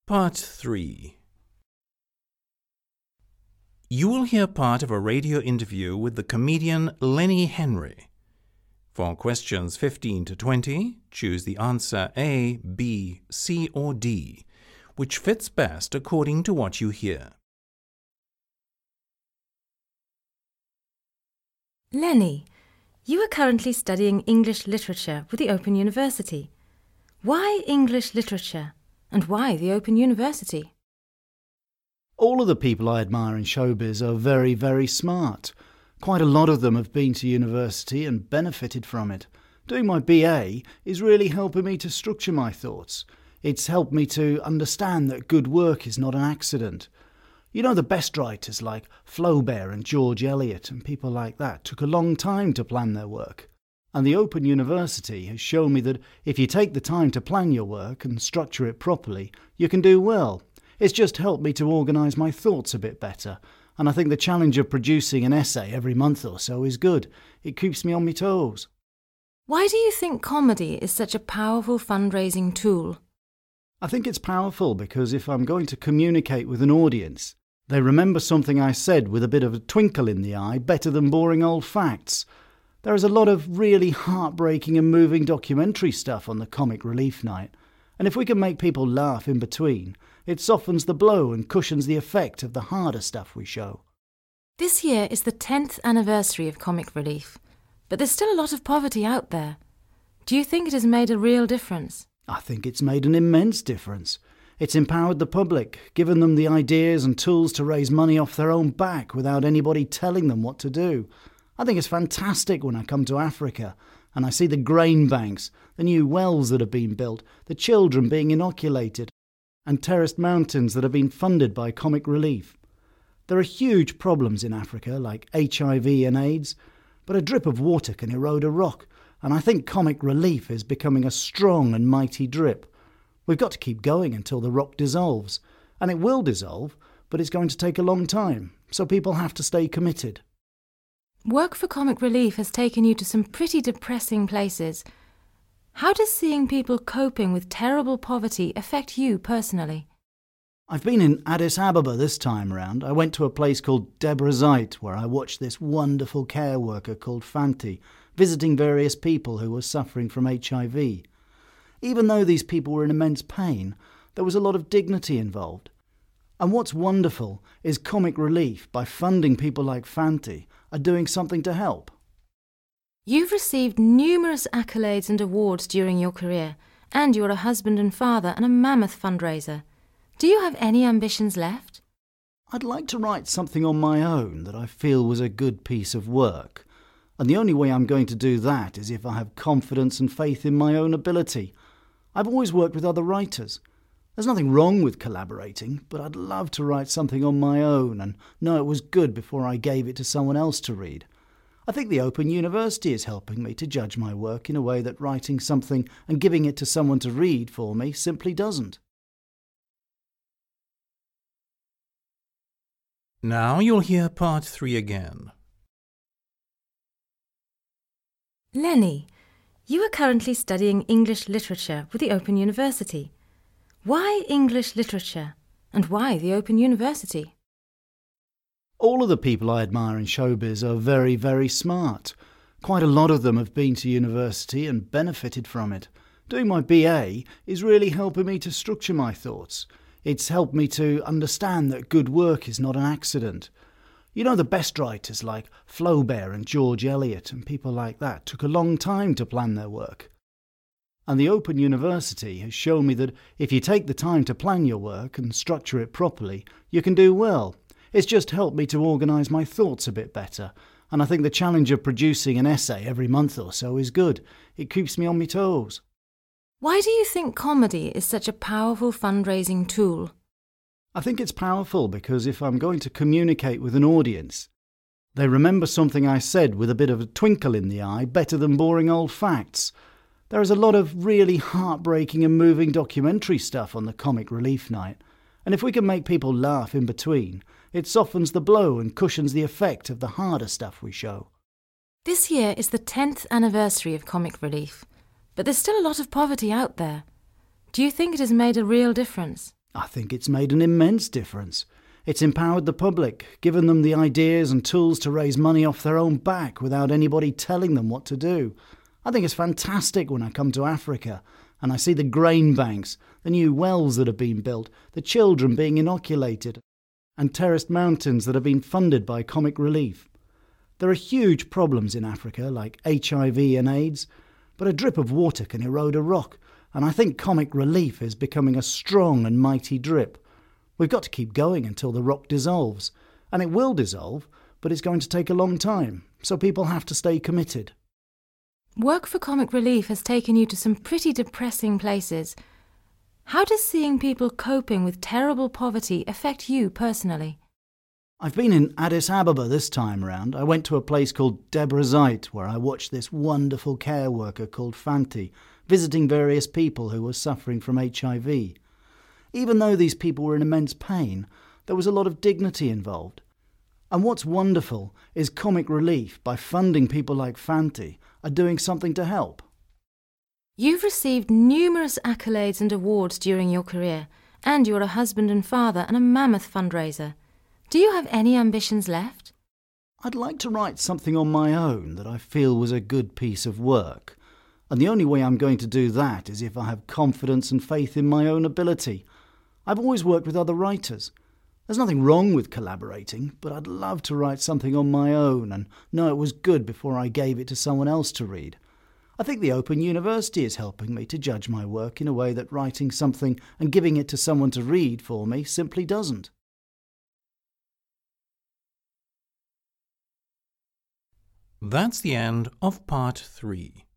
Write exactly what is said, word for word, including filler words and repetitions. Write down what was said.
Part three. You will hear part of a radio interview with the comedian Lenny Henry. For questions fifteen to twenty, choose the answer A, B, C, or D, which fits best according to what you hear. Lenny, you are currently studying English literature with the Open University. Why English literature, and why the Open University? All of the people I admire in showbiz are very, very smart. Quite a lot of them have been to university and benefited from it. Doing my B A is really helping me to structure my thoughts. It's helped me to understand that good work is not an accident. You know, the best writers like Flaubert and George Eliot and people like that took a long time to plan their work. And the Open University has shown me that if you take the time to plan your work and structure it properly, you can do well. It's just helped me to organise my thoughts a bit better. And I think the challenge of producing an essay every month or so is good. It keeps me on my toes. Why do you think comedy is such a powerful fundraising tool? I think it's powerful because if I'm going to communicate with an audience, they remember something I said with a bit of a twinkle in the eye better than boring old facts. There is a lot of really heartbreaking and moving documentary stuff on the Comic Relief Night, and if we can make people laugh in between, it softens the blow and cushions the effect of the harder stuff we show. This year is the tenth anniversary of Comic Relief, but there's still a lot of poverty out there. Do you think it has made a real difference? I think it's made an immense difference. It's empowered the public, given them the ideas and tools to raise money off their own back without anybody telling them what to do. I think it's fantastic when I come to Africa and I see the grain banks, the new wells that have been built, the children being inoculated, and terraced mountains that have been funded by Comic Relief. There are huge problems in Africa like H I V and AIDS, but a drip of water can erode a rock, and I think Comic Relief is becoming a strong and mighty drip. We've got to keep going until the rock dissolves, and it will dissolve, but it's going to take a long time, so people have to stay committed. Work for Comic Relief has taken you to some pretty depressing places. How does seeing people coping with terrible poverty affect you personally? I've been in Addis Ababa this time round. I went to a place called Debre Zeit, where I watched this wonderful care worker called Fanti, visiting various people who were suffering from H I V. Even though these people were in immense pain, there was a lot of dignity involved. And what's wonderful is Comic Relief, by funding people like Fanti, are doing something to help. You've received numerous accolades and awards during your career, and you're a husband and father and a mammoth fundraiser. Do you have any ambitions left? I'd like to write something on my own that I feel was a good piece of work. And the only way I'm going to do that is if I have confidence and faith in my own ability. I've always worked with other writers. There's nothing wrong with collaborating, but I'd love to write something on my own and know it was good before I gave it to someone else to read. I think the Open University is helping me to judge my work in a way that writing something and giving it to someone to read for me simply doesn't. Now you'll hear part three again. Lenny, you are currently studying English literature with the Open University. Why English literature, and why the Open University? All of the people I admire in showbiz are very, very smart. Quite a lot of them have been to university and benefited from it. Doing my B A is really helping me to structure my thoughts. It's helped me to understand that good work is not an accident. You know, the best writers like Flaubert and George Eliot and people like that took a long time to plan their work. And the Open University has shown me that if you take the time to plan your work and structure it properly, you can do well. It's just helped me to organise my thoughts a bit better. And I think the challenge of producing an essay every month or so is good. It keeps me on my toes. Why do you think comedy is such a powerful fundraising tool? I think it's powerful because if I'm going to communicate with an audience, they remember something I said with a bit of a twinkle in the eye better than boring old facts. There is a lot of really heartbreaking and moving documentary stuff on the Comic Relief Night, and if we can make people laugh in between, it softens the blow and cushions the effect of the harder stuff we show. This year is the tenth anniversary of Comic Relief, but there's still a lot of poverty out there. Do you think it has made a real difference? I think it's made an immense difference. It's empowered the public, given them the ideas and tools to raise money off their own back without anybody telling them what to do. I think it's fantastic when I come to Africa and I see the grain banks, the new wells that have been built, the children being inoculated, and terraced mountains that have been funded by Comic Relief. There are huge problems in Africa like H I V and AIDS, but a drip of water can erode a rock, and I think Comic Relief is becoming a strong and mighty drip. We've got to keep going until the rock dissolves, and it will dissolve, but it's going to take a long time, so people have to stay committed. Work for Comic Relief has taken you to some pretty depressing places. How does seeing people coping with terrible poverty affect you personally? I've been in Addis Ababa this time round. I went to a place called Debre Zeit, where I watched this wonderful care worker called Fanti visiting various people who were suffering from H I V. Even though these people were in immense pain, there was a lot of dignity involved. And what's wonderful is Comic Relief, by funding people like Fanti, are doing something to help. You've received numerous accolades and awards during your career, and you're a husband and father and a mammoth fundraiser. Do you have any ambitions left? I'd like to write something on my own that I feel was a good piece of work. And the only way I'm going to do that is if I have confidence and faith in my own ability. I've always worked with other writers. There's nothing wrong with collaborating, but I'd love to write something on my own and know it was good before I gave it to someone else to read. I think the Open University is helping me to judge my work in a way that writing something and giving it to someone to read for me simply doesn't. That's the end of part three.